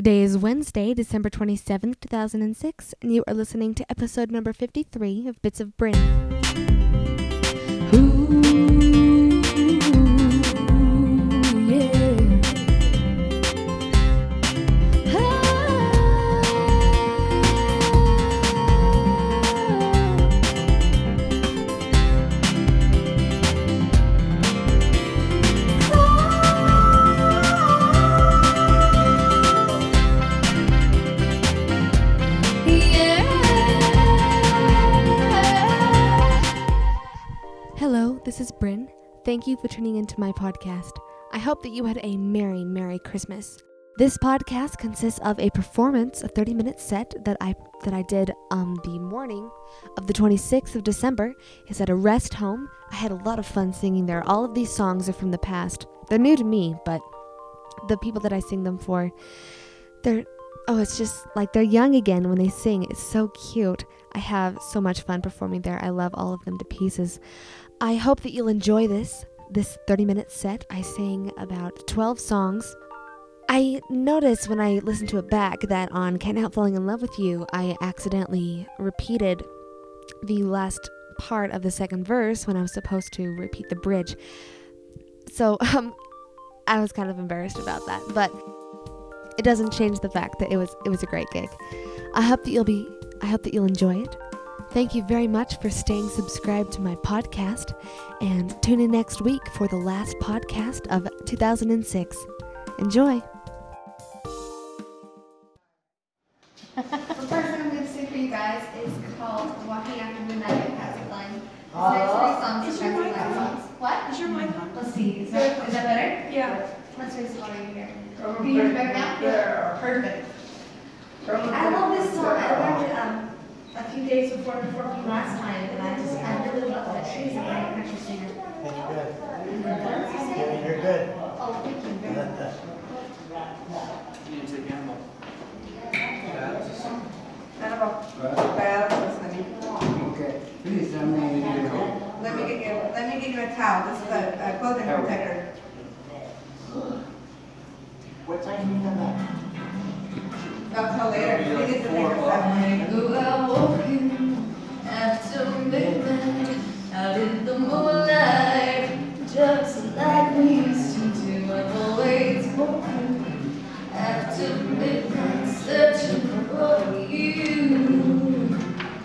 Today is Wednesday, December 27th, 2006, and you are listening to episode number 53 of Bits of Bryn. Ooh, yeah. Hello, this is Bryn. Thank you for tuning into my podcast. I hope that you had a Merry Christmas. This podcast consists of a performance, a 30-minute set that I did on the morning of the 26th of December. It's at a rest home. I had a lot of fun singing there. All of these songs are from the past. They're new to me, but the people that I sing them for, it's just like they're young again when they sing. It's so cute. I have so much fun performing there. I love all of them to pieces. I hope that you'll enjoy this 30-minute set. I sang about 12 songs. I noticed when I listened to it back that on Can't Help Falling in Love with You, I accidentally repeated the last part of the second verse when I was supposed to repeat the bridge. So I was kind of embarrassed about that, but it doesn't change the fact that it was a great gig. I hope that you'll enjoy it. Thank you very much for staying subscribed to my podcast, and tune in next week for the last podcast of 2006. Enjoy. The first one I'm going to sing for you guys is called Walking After Midnight by Patsy Cline. It's next 3 songs are Patsy Cline songs. What? Is your mic on? Let's see. Is that better? Yeah. Let's raise the volume here. Can you hear me better now? Yeah. Perfect. I love this song. I learned it a few days before performing last time, and I really love it. She's a great country singer. You're good. Oh, thank you very much. You need to take animal. Okay. Please, let me Let me get you a towel. This is a clothing protector. What time do you come back? Until later. You need to take a step. Go out walking after midnight, out in the moonlight, just like we used to do. I'm always walking after midnight, searching for you.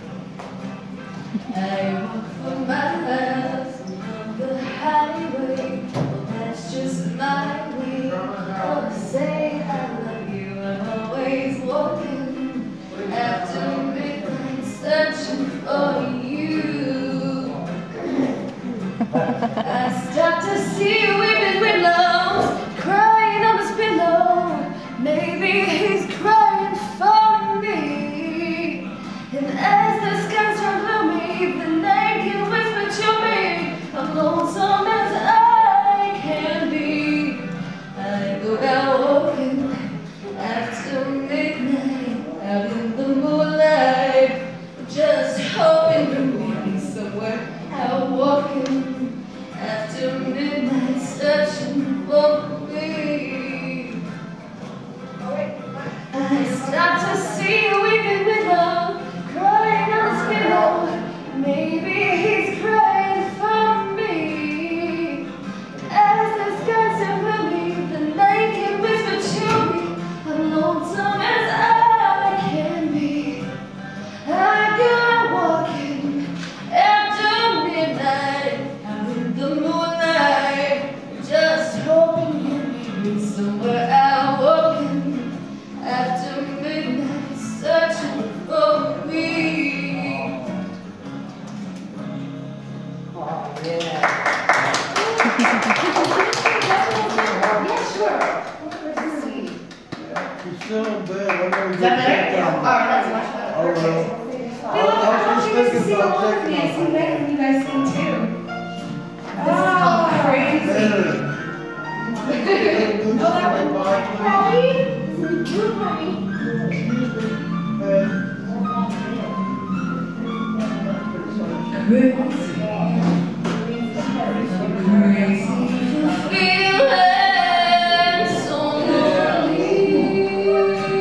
I walk for miles along the highway, well, that's just my way of saying I love you. I'm always walking after midnight, searching for you. I start to see weeping willows crying on his pillow. Maybe he's crying for me. And as the skies turn gloomy, the night can whisper to me, I'm lonesome as I can be. I go out walking after midnight, out in the moonlight, just hoping to meet me somewhere. Out walking after midnight, searching for me. I start to see a weeping willow crying on his pillow. Maybe he's crying for me. As the skies are gloomy, the night can whisper to me, I'm lonesome as I can be. I go out walking after midnight, out in the moonlight, just hoping you'll meet me somewhere. Out walking after midnight, searching for me. Oh, yeah. Yeah, sure. Let's see. You're still in bed. Is that better? Yeah. All right, that's much better. Oh, well. I want you guys to sing along with me. I sing better than you guys sing too. This is called Crazy. Feeling so lonely.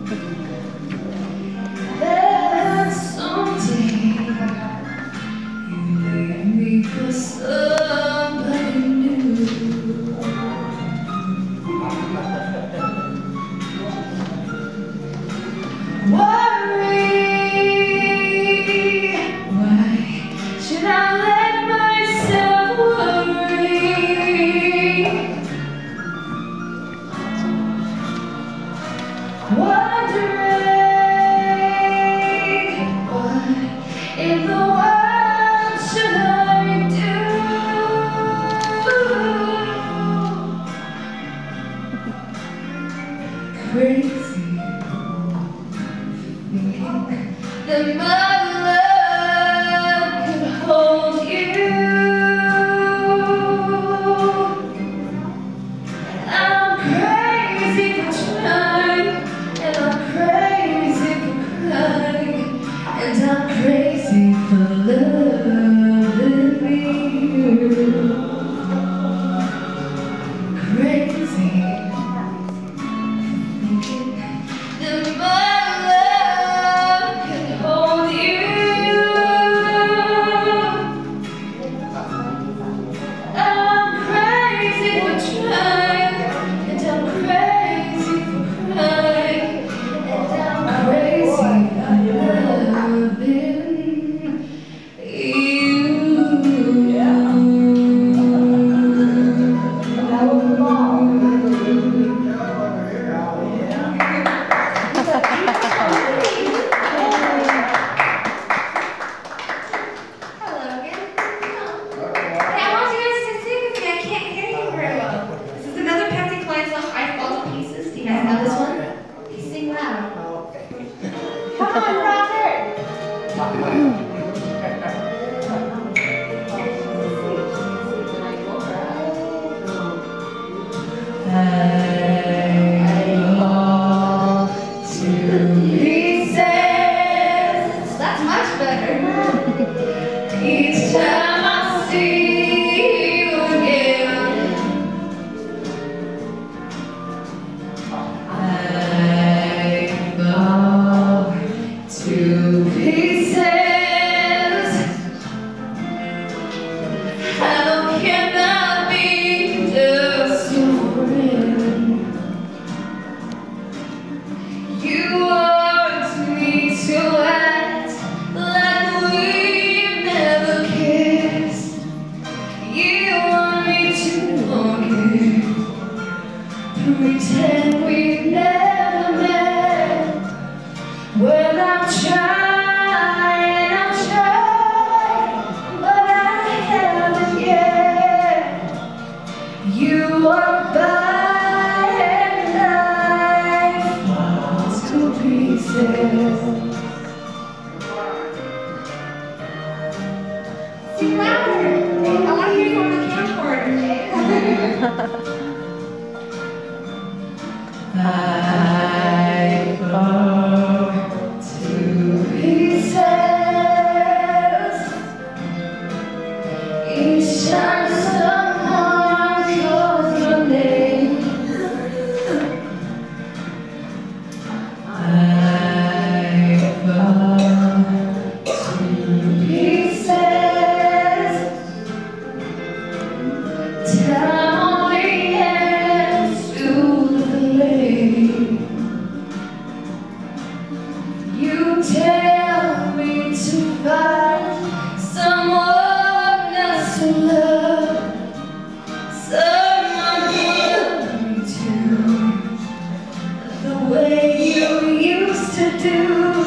that someday you leave me for somebody new. Worry, why should I let myself worry? Wondering what in the world should I do? Crazy thinking that my love can hold you. I'm crazy for trying, and I'm crazy for crying, and I'm crazy for loving you. Crazy thinking that my love can hold you. I'm crazy for trying, and I'm crazy for crying, and I'm crazy for loving Hello again. Hey, I want you guys to sing with me. I can't hear you very well. This is another Patsy Cline song, I Fall to Pieces. Do you guys know this one? You sing loud. Come on, Robert. I fall to pieces. That's much better. Each time I see you again, I fall to pieces. How can I be just your friend? You want me to act like we've never kissed. You want me to forget, pretend we've never met. Well, I'm trying, but I haven't yet. You walk by and I fall to pieces. Sing louder. I want to hear you on the camcorder. I fall to pieces each time someone calls your name. I fall to pieces. Time only adds to the flame. You tell me to find someone else to love, someone who loves me too, the way you used to do.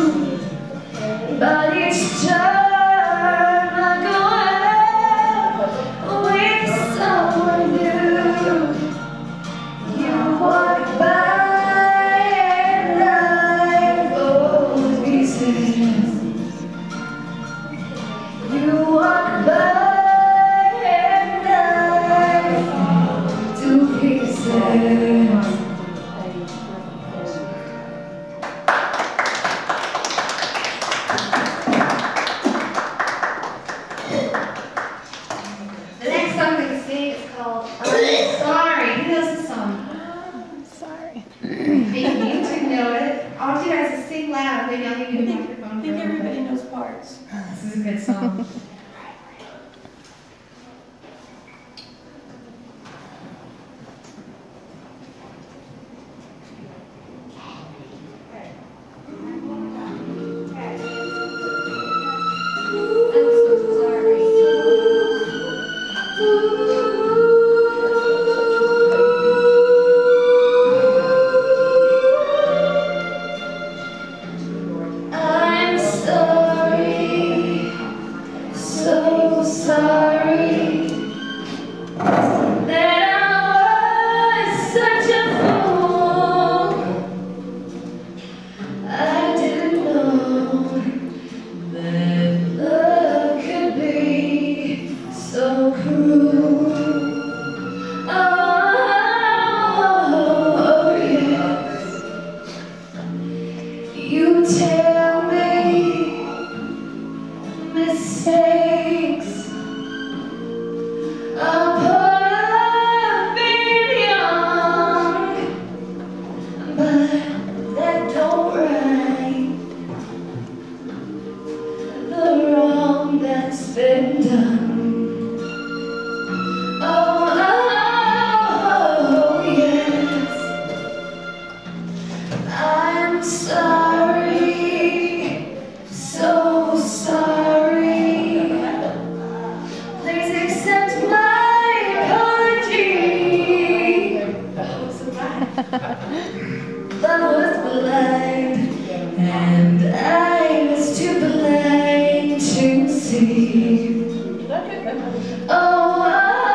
But each time I go out with someone new, you walk by and I fall to pieces. You walk by and I fall to pieces. loud. Maybe I'll give you the I microphone. think everybody knows parts. This is a good song. I'm sorry, so sorry that I was such a fool. I didn't know that love could be so cruel. Oh, yes. You tell me mistakes are part of being young, but that don't right the wrong that's been done. Oh, yes. I'm sorry, so sorry. Please accept my apology. Love was blind, and I was too blind to see. Oh,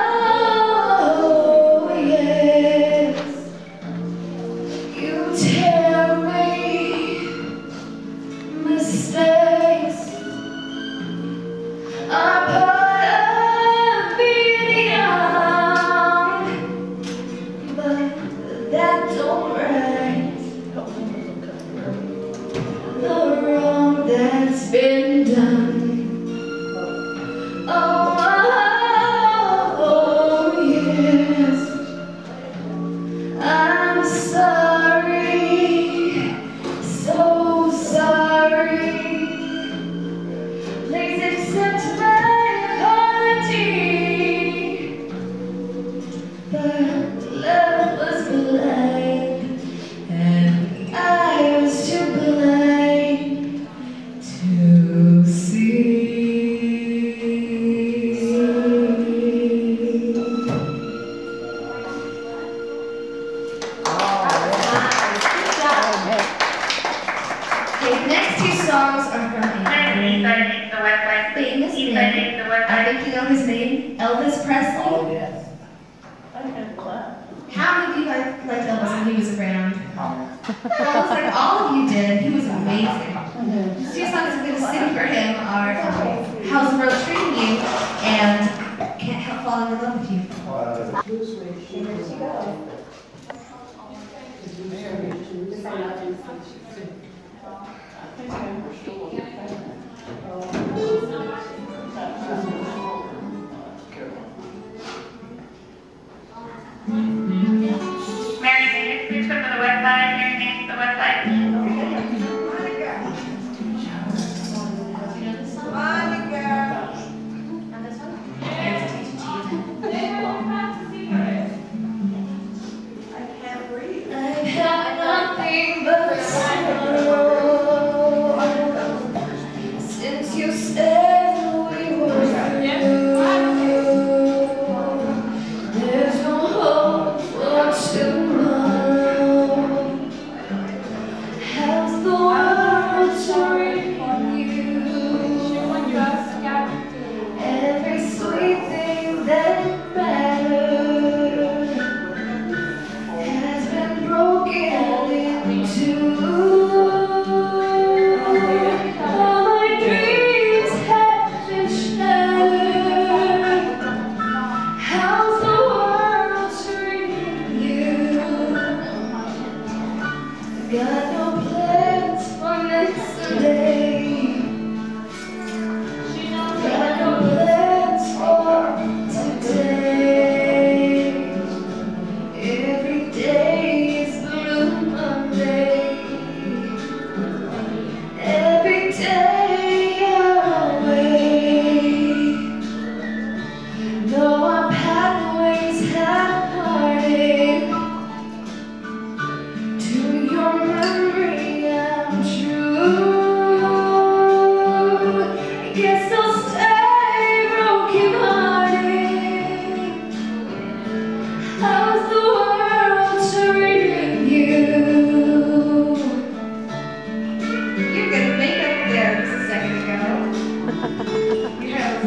yes. You tell me mistakes are part of being young, but that don't right the wrong that's been done. Oh, yes. I'm sorry, so sorry. Please accept my apology. But love was blind, and I was too blind to see. Okay, the next two songs are from a famous man. I think you know his name, Elvis Presley. Oh, yes. How many of you liked Elvis when he was around? Almost like all of you did. He was amazing. The two songs I'm going to sing for him are How's the World Treating You and Can't Help Falling in Love with You. Mary, can you please come to the website? Your name to the website. Monica. And this one? I can't breathe. I've had nothing but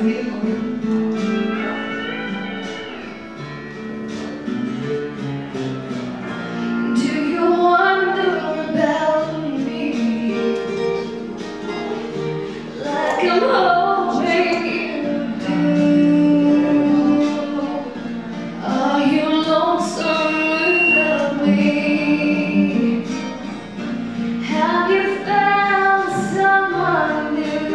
Do you wonder about me? Like I'm hoping you do. Are you lonesome without me? Have you found someone new?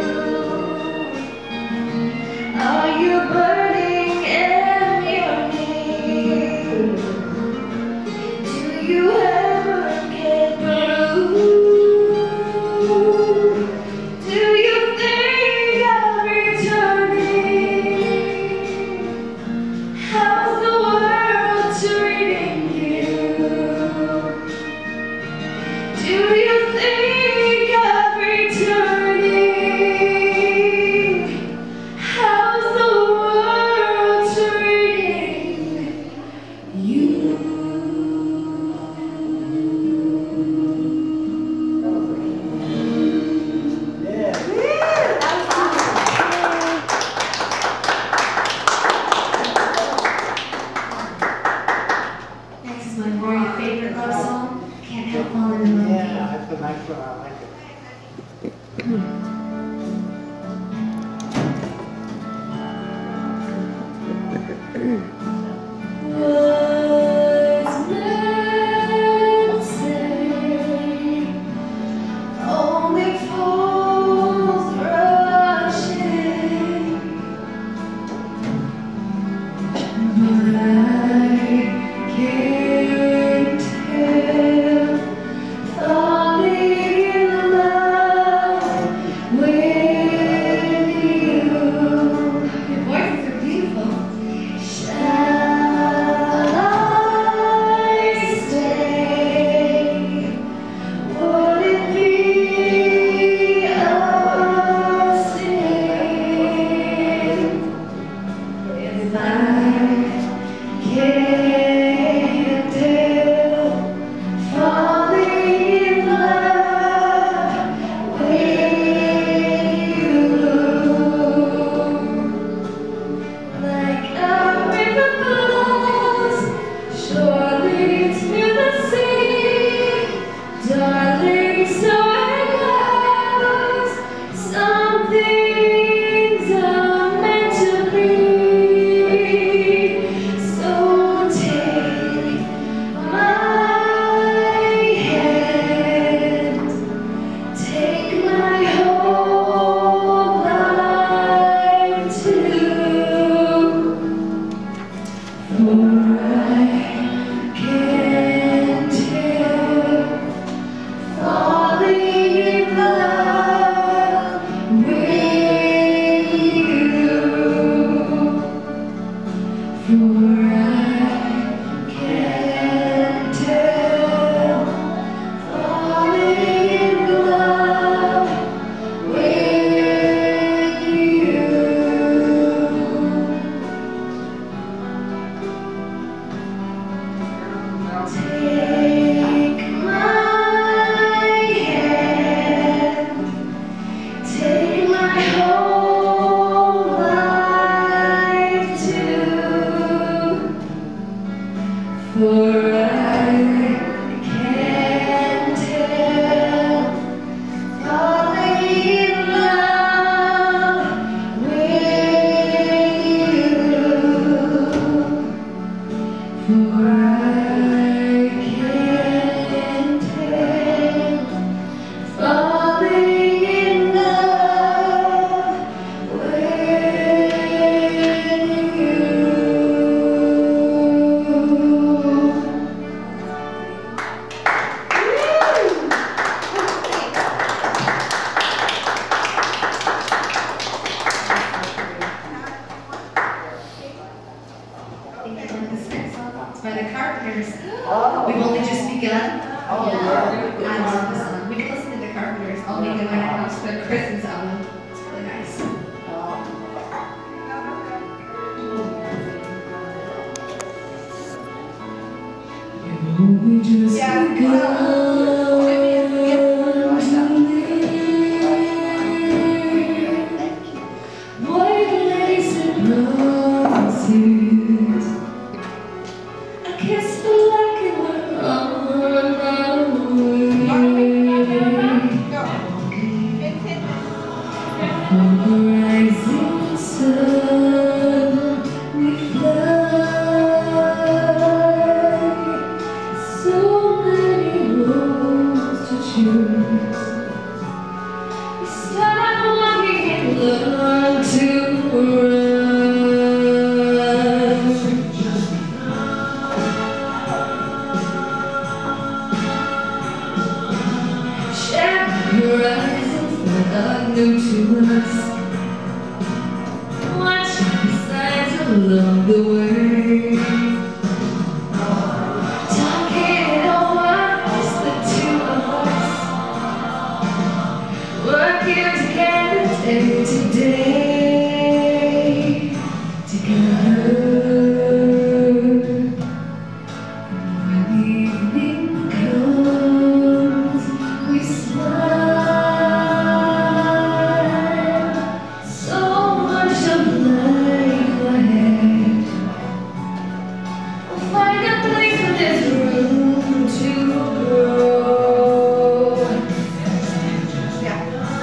Are you burning in your need? Do you ever get blue? Do you think of returning? How's the world treating you? Do you think of returning? How's the world treating you? Next is my very favorite love song, Can't Help Falling in Love. Yeah, that's a nice one, I like it. Words men say, only fools rush in, but I can't help falling in love with you. Your voices are beautiful. Shall I stay? Would it be a sin if I can't help falling in love with you? Like a river flows surely to the sea, darling, so it goes. Some things are meant to be. So take my hand, take my whole life too. For I can't help falling in love with you. For I can't help falling in love with you. Take my hand, take my whole life too. For I can't help falling in love with you. For I can't help falling in love with This next song is by the Carpenters. We've only just begun. Oh, yeah. I love this song. We can listen to the Carpenters all weekend when I house for the Christmas album. It's really nice. We just Yeah. begun to live. What horizons that are new to us. Watching the signs along the way. Talking it over, just the two of us. Working together day to day. Together. When the evening comes, we smile. So much of life ahead. We'll find a place in this room to grow. Yeah.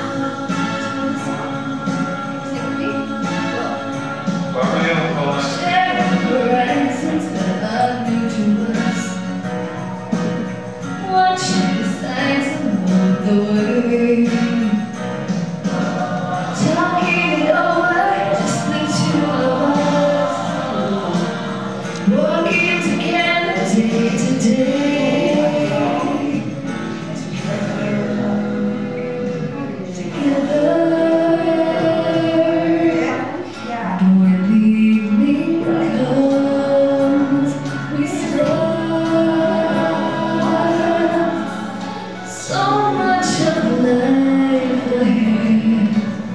Share horizons that are new to us. Watching the signs along the way. Talking it over, just the two of us. Working together day to day. Together. Yeah. When the evening comes, we smile. So much of life ahead.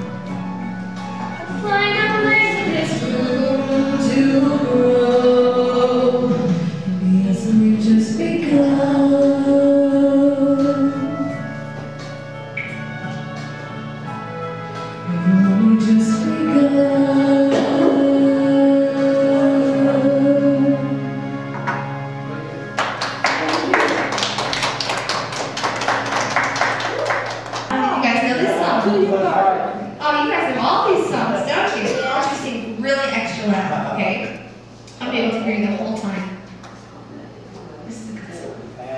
Find a place in this room to grow. Yes, we've just begun. We've only just begun. You guys know this song? Oh, you guys know all these songs, don't you? I'll just sing really extra loud, okay? I'm able to hear you the whole time. This is a good song.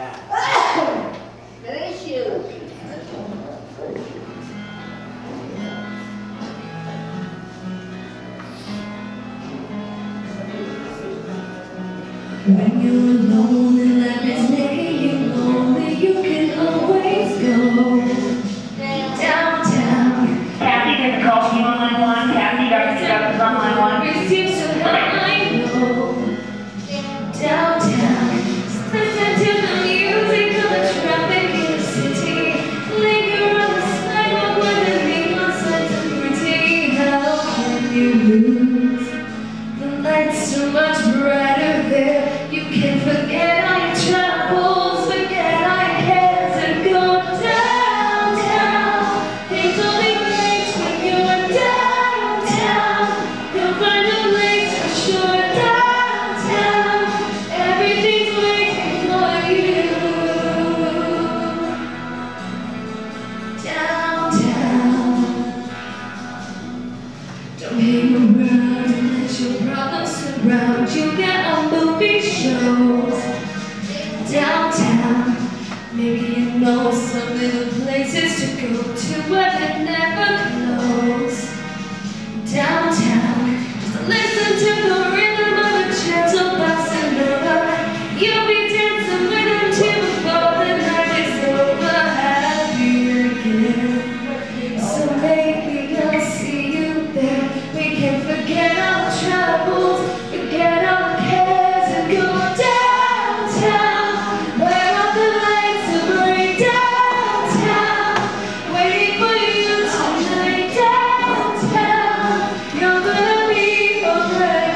When you're alone and life is making you lonely, you can always go downtown. Kathy, this is call you on line one. Kathy, Dr. Stuff is on line one. Receives so I know downtown. Just listen to the music of the traffic in the city. Linger on the sidewalk where the neon signs are pretty. How can you lose? The light's so much brighter there. You can forget all your troubles, forget all your cares, and go downtown. Things will be great when you're downtown. You'll find a place for sure downtown. Everything's waiting for you. Downtown. Don't hang around and let your problems surround you. Get on movie shows downtown. Maybe you know some little places to go to where they never close. Downtown, just listen to the rhythm of a gentle bossa nova. You'll be dancing with them too before the night is over. Happy again. So maybe I'll see you there. We can forget all the troubles, forget all the cares, and go downtown. Where all the lights are burning downtown. Waiting for you tonight downtown. You're gonna be alright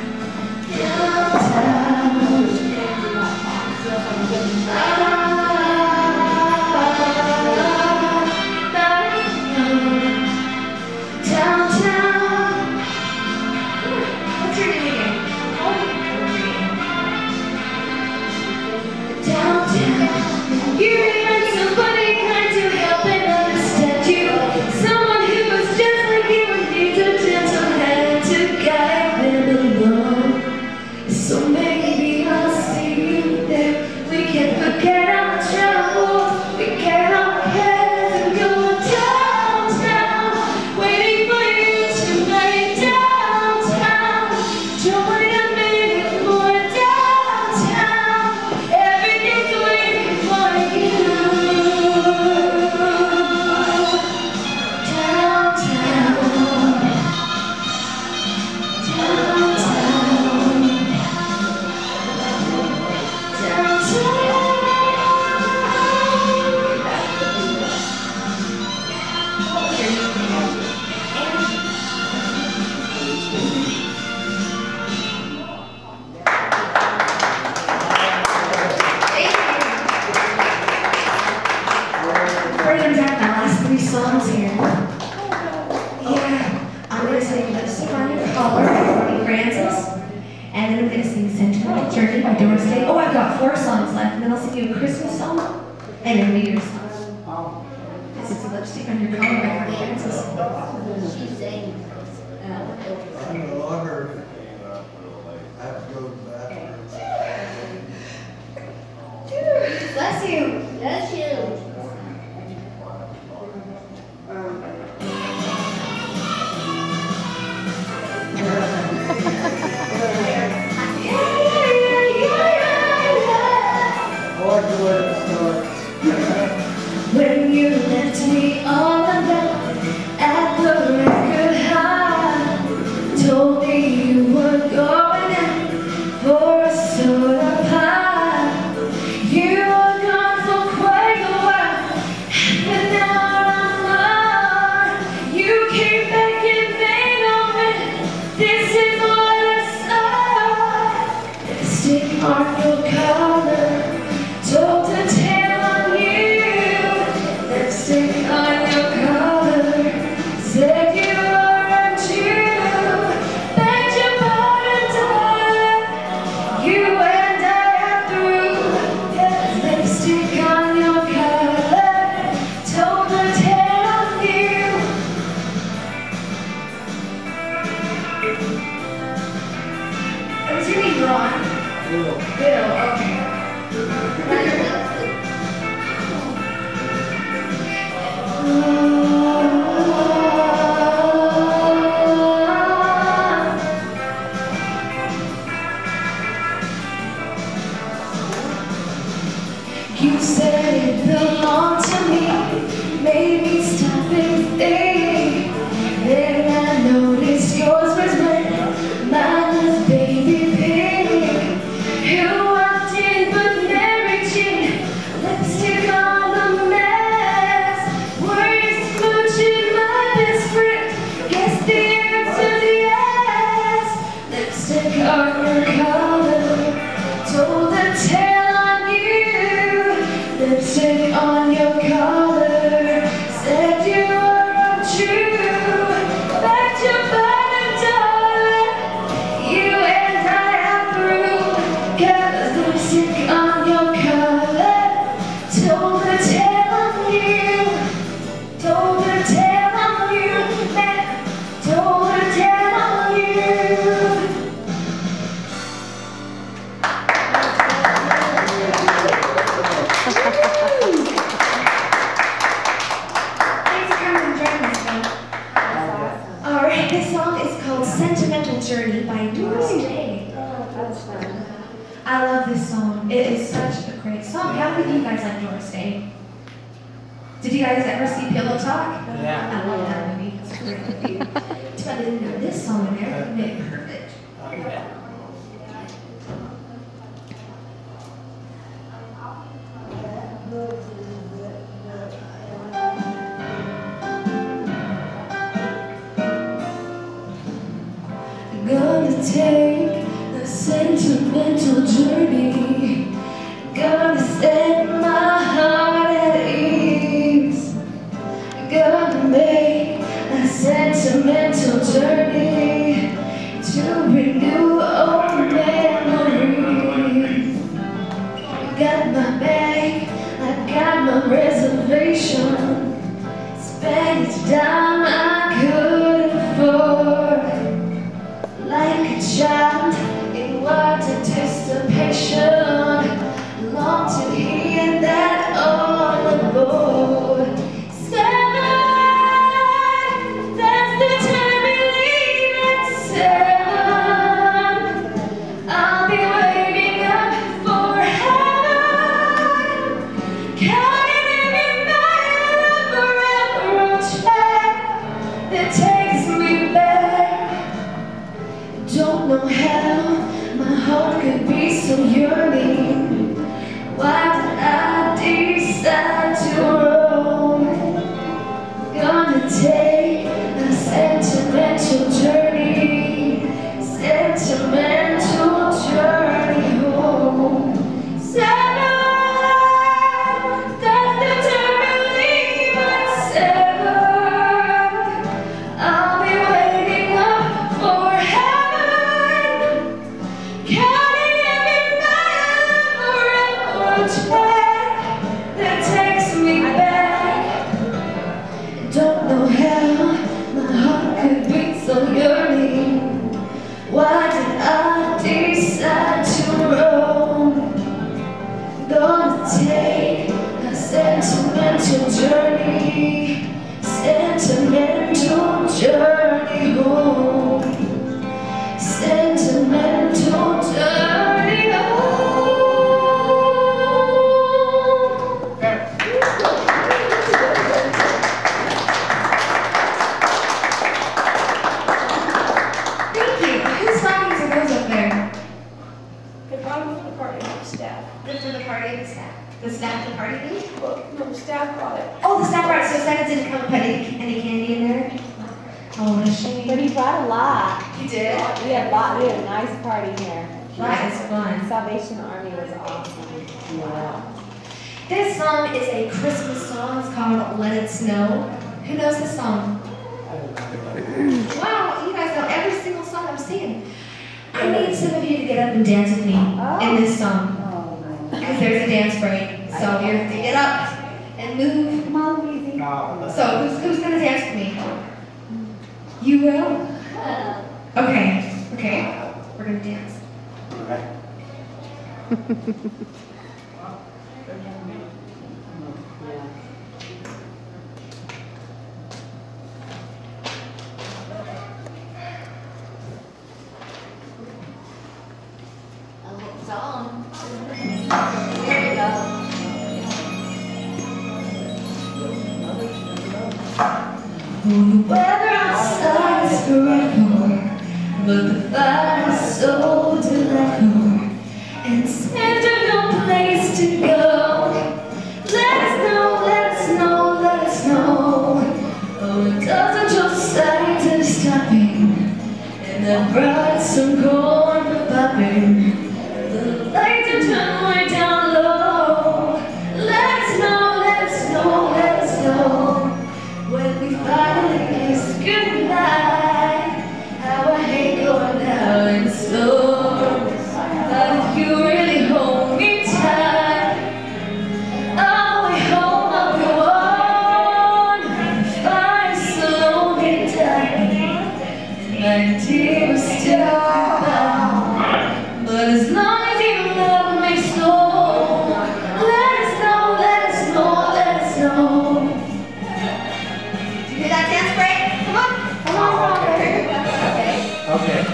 downtown. I've got 4 songs left, and then I'll sing you a Christmas song and a New Year's song. This is Lipstick on Your Collar by Francis. She's saying. I no longer have to go to the bathroom. Bless you. Bless you. I like the way it starts. When you left me all alone at the record high, told me you were going out for a soda pie. You were gone for quite a while, but now I'm gone. You came back and made on me. This is what I saw. Lipstick on your collar, told the tale on you. Lipstick on your collar, said you were a Jew. Bet your bottom dollar, you and I are through. Lipstick on your collar, told the tale on you. What's your name, Ron? Bill. Bill, okay. You said it belonged to me, made me stop and think. Then I noticed yours was red, mine was baby pink. You walked in but Mary Jane, lipstick on the mess. Were you smooching my best friend? Guess the answer's yes. Lipstick on your collar, told a tale on you. Lipstick on your collar, said you were untrue. Bet your bottom dollar, you and I are through. 'Cause lipstick on your collar, told a tale on you. Told a tale on you, man. Told a tale on you. Thanks for coming and joining us, Bill. Alright, this song is called Sentimental Journey by Dorsey Day. I love this song. It is such a great song. How many of you guys like Doris Day? Did you guys ever see Pillow Talk? Yeah. I love that movie. It's a great movie. Too bad they didn't have this song in there. It made it perfect. Gonna take a sentimental journey. Gonna set my heart at ease. Gonna make a sentimental journey to renew old memories. Got my bag, I got my reservation. Spent each dime I could afford. Like a child in water dissipation, long to hear that all aboard. 7, that's the time we leave at 7. I'll be waiting up for heaven, counting every mile of a railroad track that takes me back. Don't know how my heart could be so yearning. Why did I decide to roam? Gonna take a sentimental journey, sentimental journey home. 7, that's the time we leave at 7. I'll be waiting up for heaven, counting every mile of sentimental journey, sentimental journey home, sentimental journey home. Thank you. Whose stockings are those up there? The bottom of the party, the staff. They're for the party of the staff. The staff of the party thing? Well, no, the staff brought it. Oh, the staff brought it, so Santa didn't come put any candy in there? Oh, what a shame. But he brought a lot. You did? We had a lot. We had a nice party here. That is fun. Salvation Army was awesome. Yeah. This song is a Christmas song. It's called Let It Snow. Who knows this song? Wow, you guys know every single song I'm singing. I need some of you to get up and dance with me in this song. Because there's a dance break. So you have to get up and move. Come on, Louise. So who's gonna dance with me? You will? Okay. We're gonna dance. Song. Here we go. The weather outside is forever, but the fire is so delightful, and Santa no place to go. Let us know, let us know, let us know. Oh, it doesn't just Santa stopping, and that brought some corn for popping. The lights are turned way down low. Let us know, let us know, let us know. When we finally kiss goodnight, how I hate going out in snow. But if you really hold me tight, I'll be home, I'll be warm. If I slowly die, my dear, still bound. But as long as you love me so, let us know, let us know, let us know. Did you hear that dance break? Come on, Robert. Okay.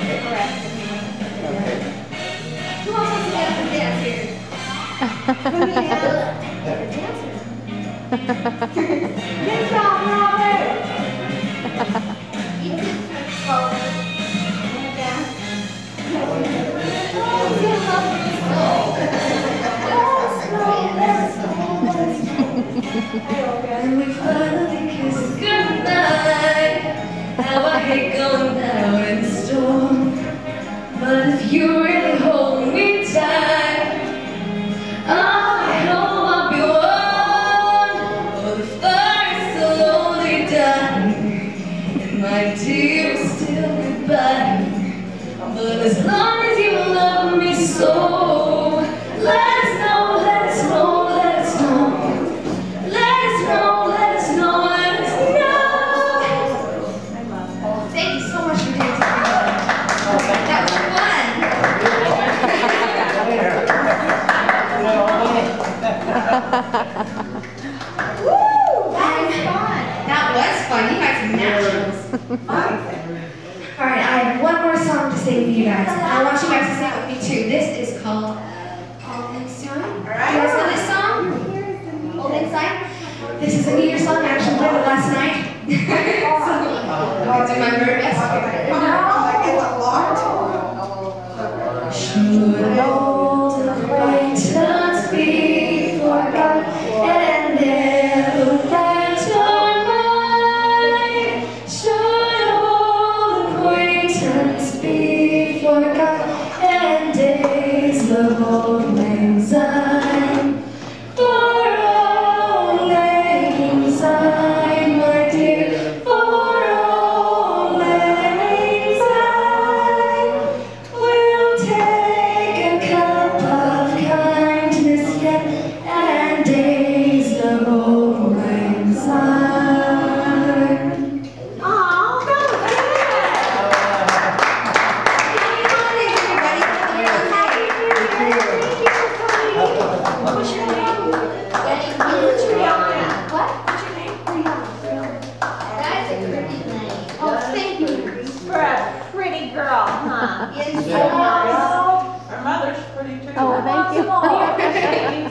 Who else wants to get up and dance here? Who needs a dancer? Good job, Robert. You can follow dance. Oh, you love me so. And we finally kiss goodnight. How I hate going out in the storm. But if you really hold me tight, I know I'll be warm. Oh, the fire's slowly dying, and my dear, still goodbye. But as long as you love me so, let us know, let us know, let us know. Let us know, let us know, let us know. Thank you so much for dancing. That was fun. Woo! That was fun. You guys are naturals. All right, I have one more song to sing for you guys. I want you guys to sing with me too. This is called All Inside. All right. You guys know this song? All Inside. This is a New Year's song. I actually played it last night. So, I'll do my very best. Should old acquaintance be forgot and never let our mind? Should old acquaintance be forgot and days of old lang syne? For old lang syne, my dear, for old lang syne. We'll take a Yes. Her mother's pretty too. Oh, well, thank you.